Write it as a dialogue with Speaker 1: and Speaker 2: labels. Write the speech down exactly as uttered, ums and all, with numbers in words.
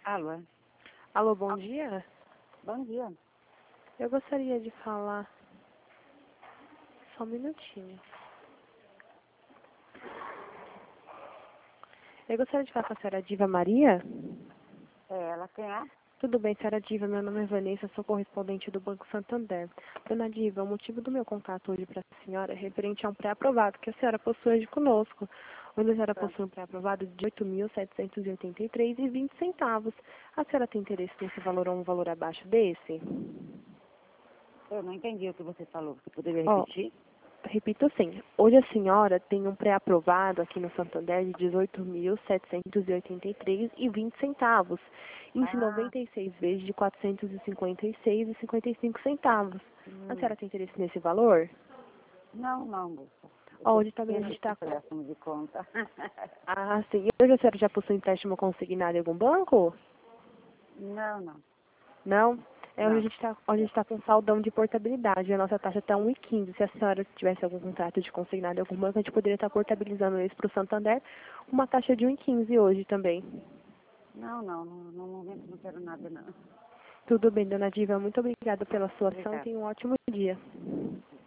Speaker 1: Alô,
Speaker 2: Alô, bom dia.
Speaker 1: bom dia.
Speaker 2: Eu gostaria de falar... Só um minutinho. Eu gostaria de falar com a senhora Diva Maria.
Speaker 1: É, ela quem é?
Speaker 2: Tudo bem, senhora Diva, meu nome é Vanessa, sou correspondente do Banco Santander. Dona Diva, o motivo do meu contato hoje para a senhora é referente a um pré-aprovado que a senhora possui hoje conosco, onde a senhora
Speaker 1: Tá.
Speaker 2: possui um pré-aprovado de oito mil setecentos e oitenta e três reais e vinte centavos. A senhora tem interesse nesse valor ou um valor abaixo desse?
Speaker 1: Eu não entendi o que você falou. Você poderia
Speaker 2: Ó,
Speaker 1: repetir?
Speaker 2: repito assim, hoje a senhora tem um pré-aprovado aqui no Santander de dezoito mil setecentos e oitenta e três reais e vinte centavos, em
Speaker 1: Ah,
Speaker 2: noventa e seis vezes de quatrocentos e cinquenta e seis reais e cinquenta e cinco centavos. A
Speaker 1: hum,
Speaker 2: senhora tem interesse nesse valor?
Speaker 1: não, não, moça. Eu
Speaker 2: Ó,
Speaker 1: tô
Speaker 2: hoje também a
Speaker 1: tendo
Speaker 2: gente
Speaker 1: esse
Speaker 2: está...
Speaker 1: empréstimo de conta.
Speaker 2: Ah, sim. E hoje a senhora já possui empréstimo consignado em algum banco?
Speaker 1: não, não,
Speaker 2: Não? É, hoje a
Speaker 1: não.
Speaker 2: gente está a gente tá com saldão de portabilidade. A nossa taxa está um vírgula quinze. Se a senhora tivesse algum contrato de consignado em algum banco, a gente poderia estar portabilizando isso para o Santander. Uma taxa de um vírgula quinze hoje também.
Speaker 1: Não, não, no, no momento não quero nada, não.
Speaker 2: Tudo bem, dona Diva. Muito obrigada pela sua ação e
Speaker 1: Obrigada.
Speaker 2: tenha um ótimo dia.